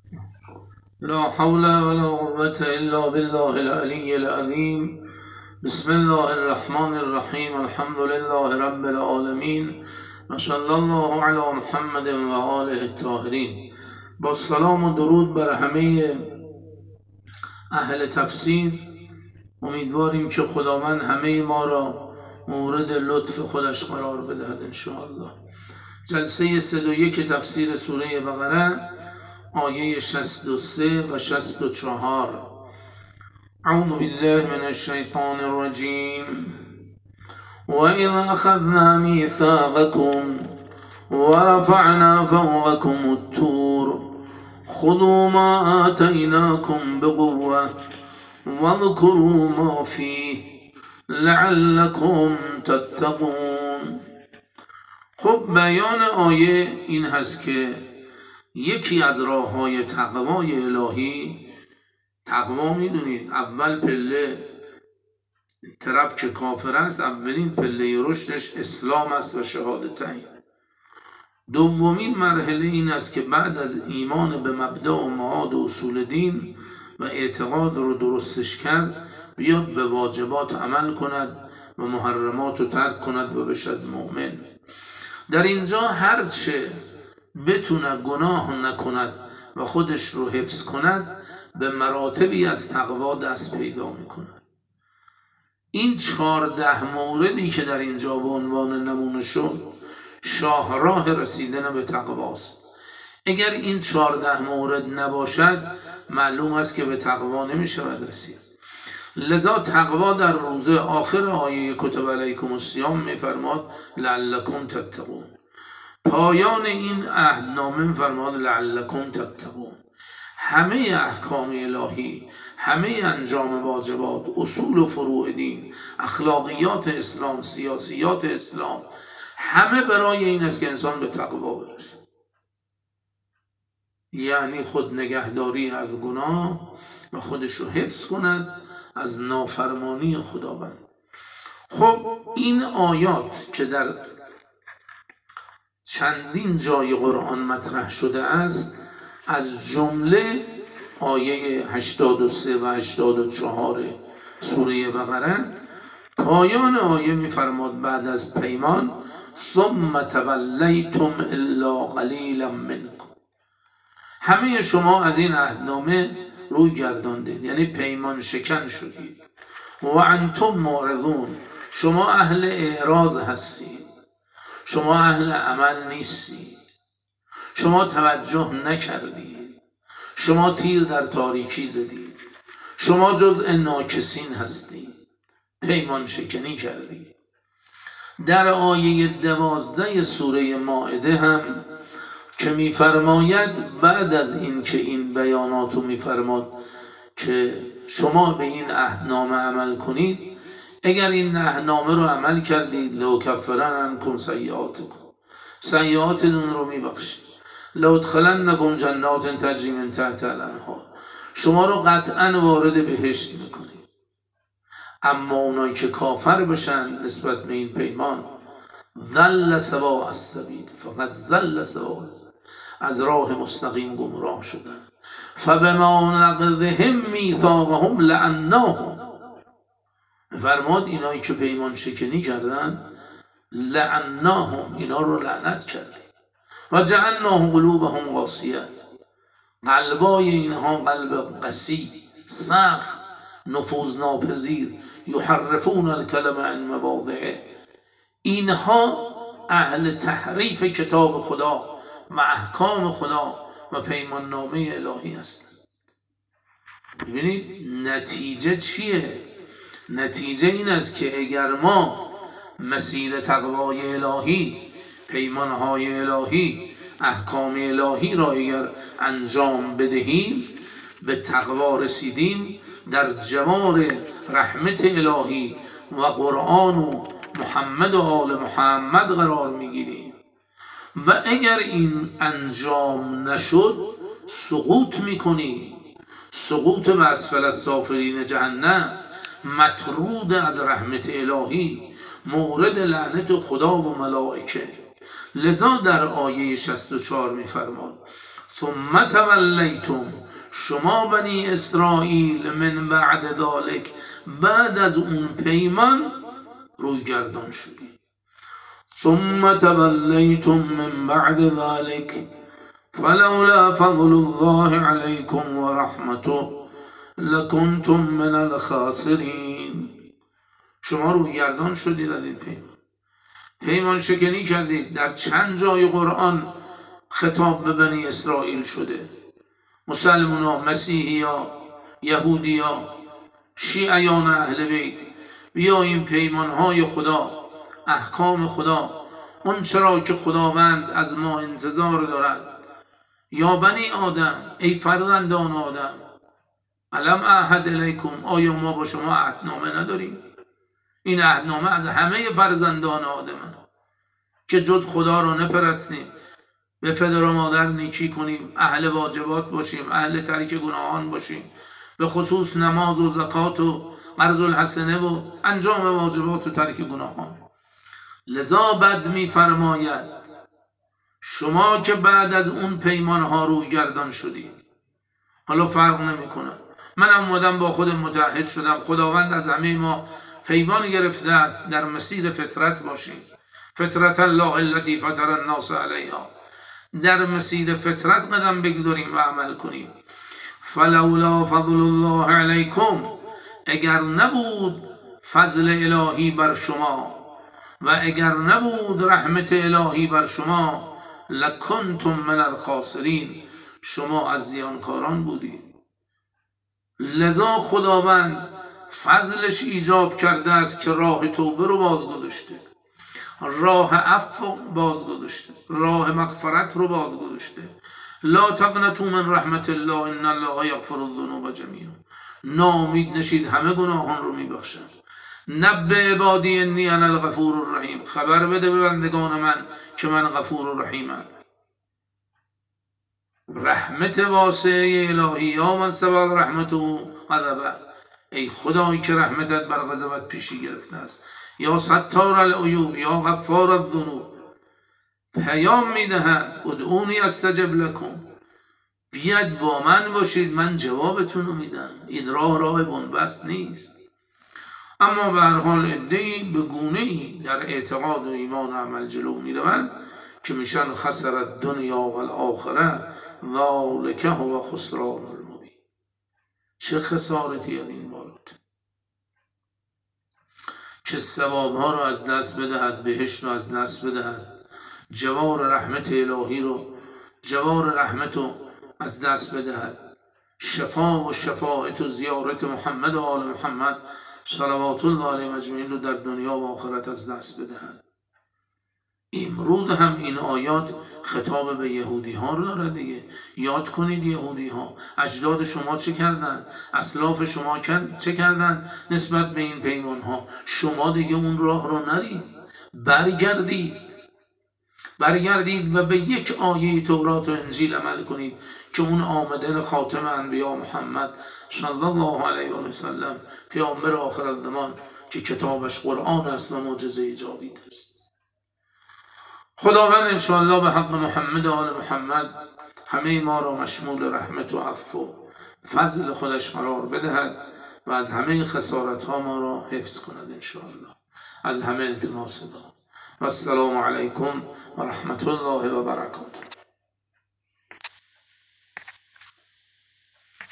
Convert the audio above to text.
لا حول ولا قوة إلا بالله العلي العظيم. بسم الله الرحمن الرحیم. الحمد لله رب العالمین و صلی الله علی محمد و آله الطاهرین. با سلام و درود بر همه اهل تفسیر، امیدواریم که خداوند همه ما را مورد لطف خودش قرار بدهد انشاءالله. جلسه 101 تفسیر سوره بقره، آیه 63 و 64. اعوذ بالله من الشیطان الرجیم. وَإِذْ أَخَذْنَا مِيثَاقَكُمْ وَرَفَعْنَا فَوْقَكُمُ الطُّورَ خُذُوا مَا آتَيْنَاكُمْ بِقُوَّةٍ وَاذْكُرُوا مَا فِيهِ لَعَلَّكُمْ تَتَّقُونَ. خب بیان آیه این هست که یکی از راه‌های تقوای الهی، تقوا میدونید اول پله طرف که کافر است، اولین پله رشدش اسلام است و شهادتین. دومین مرحله این است که بعد از ایمان به مبدأ و معاد و اصول دین و اعتقاد رو درستش کرد، بیاد به واجبات عمل کند و محرمات رو ترک کند و بشد مؤمن. در اینجا هرچه بتونه گناه نکند و خودش رو حفظ کند، به مراتبی از تقوا دست پیدا میکند. این 14 موردی که در اینجا به عنوان نمونه شد، شاهراه رسیدن به تقواست. اگر این 14 مورد نباشد، معلوم است که به تقوا نمیشود رسید. لذا تقوا در روزه آخر آیه کتب علیکم الصیام میفرماد لعلکم تتقون. پایان این عهدنامه میفرماد لعلکم تتقون. همه احکام الهی، همه انجام واجبات، اصول و فروع دین، اخلاقیات اسلام، سیاسیات اسلام، همه برای این است که انسان به تقوا برسه. یعنی خود نگهداری از گناه و خودش رو حفظ کند از نافرمانی خداوند. خب این آیات که در چندین جای قرآن مطرح شده است، از جمله آیه 83 و 84 سوره بقره، پایان آیه میفرماد بعد از پیمان ثم تولیتم الا قلیلا منکم. همه شما از این عهدنامه روی گرداندید، یعنی پیمان شکن شدید. و انتم معرضون، شما اهل اعراض هستید، شما اهل عمل نیستید، شما توجه نکردید، شما تیر در تاریکی زدید، شما جزء ناکسین هستید، پیمان شکنی کردید. در آیه 12 سوره مائده هم که میفرماید بعد از این که این بیاناتو میفرماد که شما به این عهدنامه عمل کنید، اگر این عهدنامه رو عمل کردید لأکفرن عنکم سیئاتکم، سیئاتتون رو میبخشید، لأدخلنکم جنات تجری من تحتها الانهار، شما رو قطعا وارد بهشت میکنید. اما اونایی که کافر بشن نسبت به این پیمان، ضل سواء السبیل، فقط ضل سواء السبیل، از راه مستقیم گمراه شدن. فبما نقضهم میثاقهم لعناهم، فرماد اینایی که پیمان شکنی کردن لعناهم، اینا رو لعنت کردیم. و جعلناهم قلوبهم قاسیه، قلبای اینها قلب قسی، سخت، نفوذ ناپذیر، یحرفون الکلم عن مواضعه. اینها اهل تحریف کتاب خدا و احکام خدا و پیمان نامه الهی هستند. ببینید نتیجه چیه؟ نتیجه این است که اگر ما مسیر تقوای الهی، پیمانهای الهی، احکام الهی را اگر انجام بدهیم، به تقوا رسیدیم، در جوار رحمت الهی و قرآن و محمد و آل محمد قرار میگیریم. و اگر این انجام نشد، سقوط میکنی، سقوط به اسفل السافلین جهنم، مطرود از رحمت الهی، مورد لعنت خدا و ملائکه. لذا در آیه 64 میفرماد ثم تولیتم، شما بنی اسرائیل من بعد ذلک، بعد از اون پیمان روی گردان شدید. ثم تولیتم من بعد ذلک فلولا فضل الله علیکم و رحمته لکنتم من الخاسرین. شما روی گردان شدید از این پیمان شکنی کردید. در چند جای قرآن خطاب به بنی اسرائیل شده، مسلمان ها، مسیحی ها، یهودی ها، شیعیان اهل بیت، بیاییم پیمان های خدا، احکام خدا، اون چرا که خداوند از ما انتظار دارد. یا بنی آدم، ای فرزندان آدم، الم اعهد الیکم، آیا ما با شما عهدنامه نداریم؟ این عهدنامه از همه فرزندان آدمه که جز خدا رو نپرستیم، به پدر و مادر نیکی کنیم، اهل واجبات باشیم، اهل ترک گناهان باشیم، به خصوص نماز و زکات و قرض الحسنه و انجام واجبات و ترک گناهان. لذا بد می فرماید شما که بعد از اون پیمان ها روی گردان شدید، حالا فرق نمی کنه، من اومدم با خودم متعهد شدم، خداوند از همه ما پیمان گرفته است در مسیر فطرت باشیم، فطرت الله التي فطر الناس علیها، در مسیر فطرت قدم بگذاریم و عمل کنیم. فلولا فضل الله علیکم، اگر نبود فضل الهی بر شما و اگر نبود رحمت الهی بر شما، لکنتم من الخاسرین، شما از زیانکاران بودید. لذا خداوند فضلش ایجاب کرده است که راه توبه رو باز گذاشته، راه عفو باز گذاشته، راه مغفرت رو باز گذاشته. لا تقنطوا من رحمت الله ان الله یغفر الذنوب جمیعا، ناامید نشید، همه گناهان رو میبخشد. نبئ عبادی انی انا الغفور الرحیم، خبر بده به بندگان من که من غفور و رحیمم. رحمت واسعه الهی، یا من سبب رحمته غضبه، ای خدایی که رحمتت بر غضبت پیشی گرفته است. یا ستار العیوب، یا غفار الذنوب، پیام میدهد ادعونی استجب لکم، بیاد با من باشید من جوابتون رو میدم. این راه بنبست نیست. اما به هر حال عده‌ای به گونه‌ای در اعتقاد و ایمان و عمل جلو میروند که میشن خسر الدنیا و الاخره ذلک هو خسران المبین. چه خسارتی از این بارد، چه ثوابها رو از دست بدهد، بهشت رو از دست بدهد، جوار رحمت الهی رو، جوار رحمت رو از دست بدهد، شفا و شفاعت و زیارت محمد و آل محمد صلوات الله علیه اجمعین رو در دنیا و آخرت از دست بدهد. امروز هم این آیات خطاب به یهودی ها رو داره دیگه. یاد کنید یهودی ها، اجداد شما چه کردن، اسلاف شما چه کردن نسبت به این پیمان ها. شما دیگه اون راه رو نرید، برگردید و به یک آیه تورات و انجیل عمل کنید که اون آمدن خاتم انبیا محمد صلی الله علیه و سلم، پیامبر آخر الزمان که کتابش قرآن است و معجزه جاوید است. خداوند انشاءالله به حق محمد و آل محمد همه ما را مشمول رحمت و عفو و فضل خودش قرار بدهد و از همه خسارت ها ما را حفظ کند انشاءالله. از همه التماس دارم. و السلام علیکم و رحمت الله و برکاته.